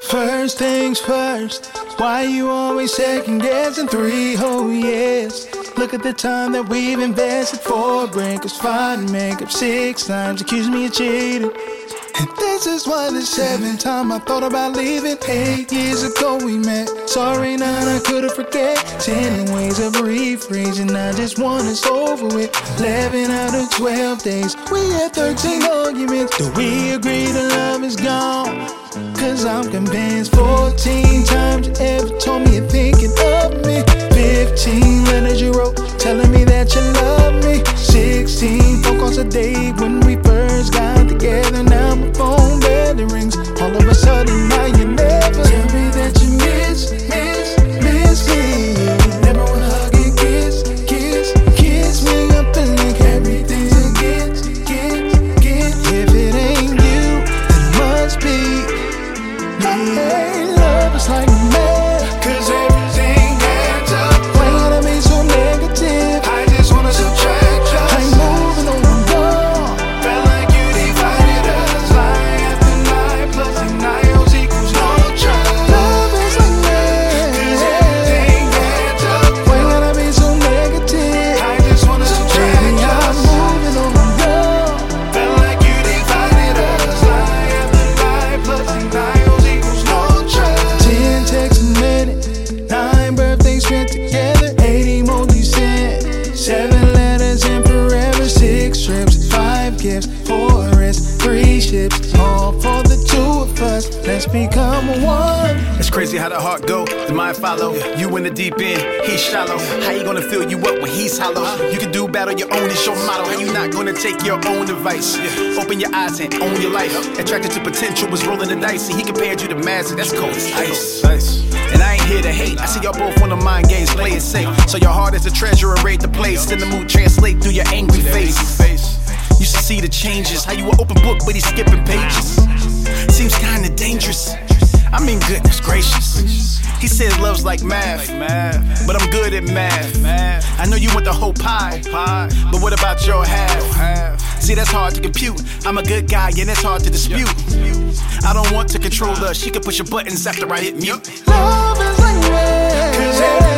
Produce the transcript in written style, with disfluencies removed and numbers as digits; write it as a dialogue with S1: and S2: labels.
S1: First things first, why you always second guessing 3 whole years? Look at the time that we've invested. 4 breakups, 5 makeup, 6 times accuse me of cheating. And this is why the 7th time I thought about leaving. 8 years ago we met. Sorry, none I could've forget. 10 ways of rephrasing, I just want us over with. 11 out of 12 days, we had 13 arguments. Do we agree that love is gone? Cause I'm convinced. 14 times you ever told me you're thinking of me. 15 letters you wrote telling me that you love me. 16 phone calls a day when we first got together. Now my phone barely rings. All of a sudden now you never tell me that you miss me. Never wanna hug and kiss me. I'm feeling like everything's against. If it ain't you, it must be me. Hey, love is like a man, cause everything adds up. Why you gotta be so negative? I just wanna subtract us. I'm moving on, I'm gone. Felt like you divided us. Lie after lie, plus denials equals no trust. Love is like man, cause everything adds up. Why you gotta be so negative? I just wanna subtract us. I'm moving on, I'm gone. Felt like you divided us. Lie after lie, plus denials equals no trust. 10 texts a minute, 9 birthdays spent together, 8 emojis sent, 7 letters in forever, 6 trips, 5 gifts, 4 rest, 3 ships, all for the 2 of us. Let's become one.
S2: It's crazy how the heart go, the mind follow. You in the deep end, he's shallow. How you gonna fill you up when he's hollow? You can do battle your own, it's your motto. How you not gonna take your own advice? Open your eyes and own your life. Attracted to potential was rolling the dice. And he compared you to magic, that's cold as ice. And I ain't here to hate. I see y'all both on the mind games, play it safe. So your heart is a treasure and rate the place. In the mood, translate through your angry face. You should see the changes. How you an open book, but he's skipping pages. Seems kinda dangerous. I mean, goodness gracious. He said love's like math, but I'm good at math. I know you want the whole pie, but what about your half? See, that's hard to compute. I'm a good guy, and it's hard to dispute. I don't want to control her. She can push your buttons after I hit mute.
S1: Love is like rain,